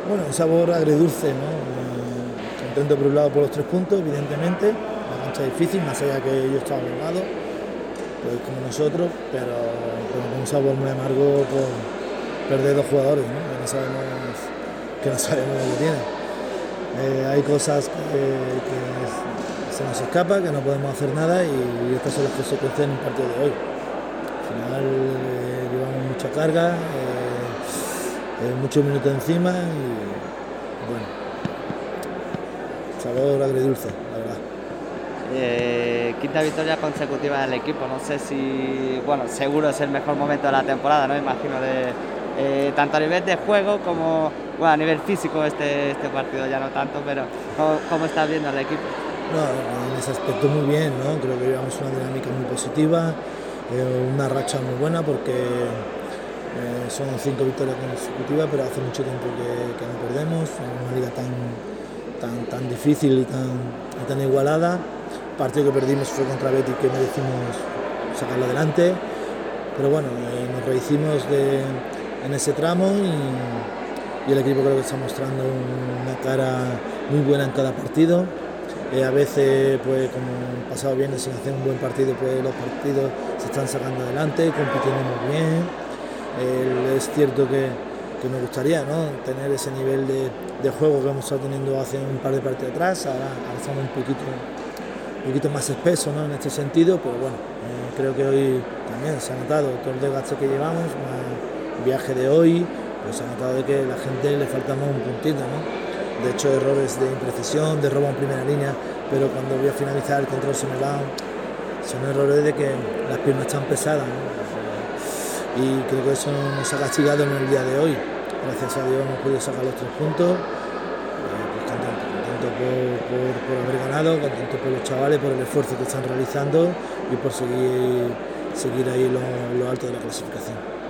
Bueno, un sabor agridulce, ¿no? Contento por un lado por los 3 puntos, evidentemente, una cancha difícil, más allá que ellos estaban armados, pues como nosotros, pero con un sabor muy amargo por perder 2 jugadores, ¿no? Que no sabemos lo que tienen. Hay cosas que se nos escapa, que no podemos hacer nada y estas son las consecuencias en un partido de hoy. Al final llevamos mucha carga, muchos minutos encima y bueno, sabor agridulce, la verdad. Quinta victoria consecutiva del equipo, no sé si, bueno, seguro es el mejor momento de la temporada, ¿no? Imagino tanto a nivel de juego como, bueno, a nivel físico este partido ya no tanto, pero ¿cómo estás viendo al equipo? No, en ese aspecto muy bien, ¿no? Creo que llevamos una dinámica muy positiva, una racha muy buena porque son 5 victorias consecutivas, pero hace mucho tiempo que no perdemos, en una liga tan difícil y tan igualada. El partido que perdimos fue contra Betis, que merecimos sacarlo adelante, pero bueno, nos rehicimos en ese tramo y el equipo creo que está mostrando una cara muy buena en cada partido. A veces, pues como han pasado bien sin hacer un buen partido, pues los partidos se están sacando adelante, compitiendo muy bien. Es cierto que me gustaría, ¿no?, tener ese nivel de juego que hemos estado teniendo hace un par de partidos atrás. Ahora estamos un poquito más espeso, ¿no?, en este sentido, pero bueno, creo que hoy también se ha notado todo el desgaste que llevamos, el viaje de hoy, pues se ha notado de que a la gente le faltamos un puntito, ¿no? De hecho, errores de imprecisión, de robo en primera línea, pero cuando voy a finalizar el control se me va. Son errores de que las piernas están pesadas, ¿no? Y creo que eso nos ha castigado en el día de hoy. Gracias a Dios hemos podido sacar los 3 puntos. Pues contento por haber ganado, contento por los chavales, por el esfuerzo que están realizando y por seguir ahí lo alto de la clasificación.